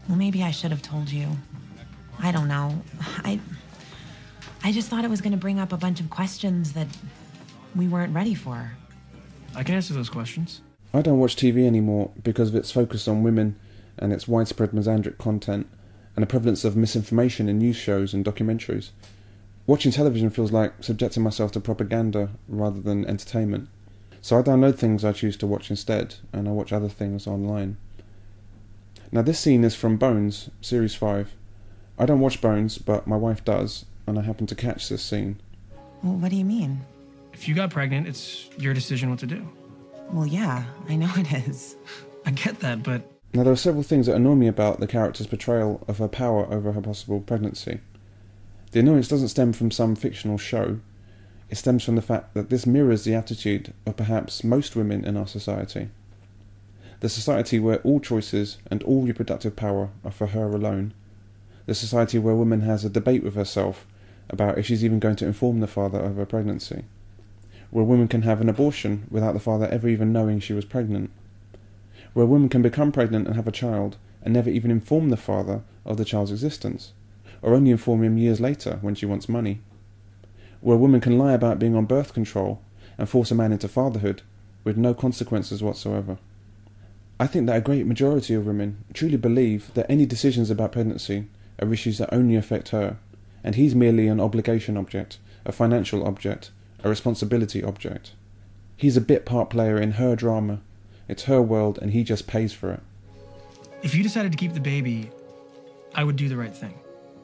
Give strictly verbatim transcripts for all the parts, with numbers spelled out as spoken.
Well, maybe I should have told you. I don't know. I... I just thought it was going to bring up a bunch of questions that we weren't ready for. I can answer those questions. I don't watch T V anymore because of its focus on women and its widespread misandric content and the prevalence of misinformation in news shows and documentaries. Watching television feels like subjecting myself to propaganda rather than entertainment. So I download things I choose to watch instead, and I watch other things online. Now this scene is from Bones, Series five. I don't watch Bones, but my wife does, and I happen to catch this scene. Well, what do you mean? If you got pregnant, it's your decision what to do. Well, yeah, I know it is. I get that, but... Now there are several things that annoy me about the character's portrayal of her power over her possible pregnancy. The annoyance doesn't stem from some fictional show. It stems from the fact that this mirrors the attitude of perhaps most women in our society. The society where all choices and all reproductive power are for her alone. The society where a woman has a debate with herself about if she's even going to inform the father of her pregnancy. Where a woman can have an abortion without the father ever even knowing she was pregnant. Where a woman can become pregnant and have a child and never even inform the father of the child's existence, or only inform him years later when she wants money. Where a woman can lie about being on birth control and force a man into fatherhood with no consequences whatsoever. I think that a great majority of women truly believe that any decisions about pregnancy are issues that only affect her, and he's merely an obligation object, a financial object, a responsibility object. He's a bit part player in her drama. It's her world and he just pays for it. If you decided to keep the baby, I would do the right thing.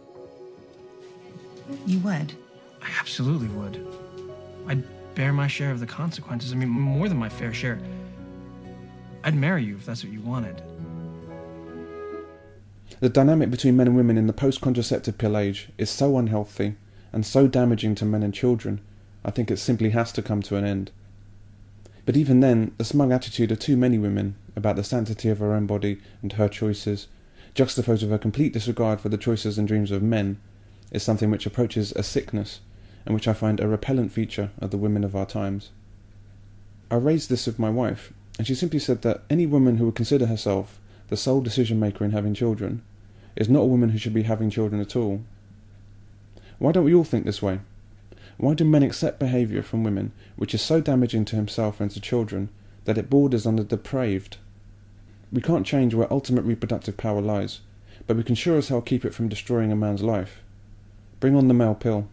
You would? I absolutely would. I'd bear my share of the consequences. I mean, more than my fair share. I'd marry you if that's what you wanted. The dynamic between men and women in the post-contraceptive pill age is so unhealthy and so damaging to men and children, I think it simply has to come to an end. But even then, the smug attitude of too many women about the sanctity of her own body and her choices, juxtaposed with her complete disregard for the choices and dreams of men, is something which approaches a sickness, and which I find a repellent feature of the women of our times. I raised this with my wife, and she simply said that any woman who would consider herself the sole decision-maker in having children is not a woman who should be having children at all. Why don't we all think this way? Why do men accept behaviour from women which is so damaging to himself and to children that it borders on the depraved? We can't change where ultimate reproductive power lies, but we can sure as hell keep it from destroying a man's life. Bring on the male pill.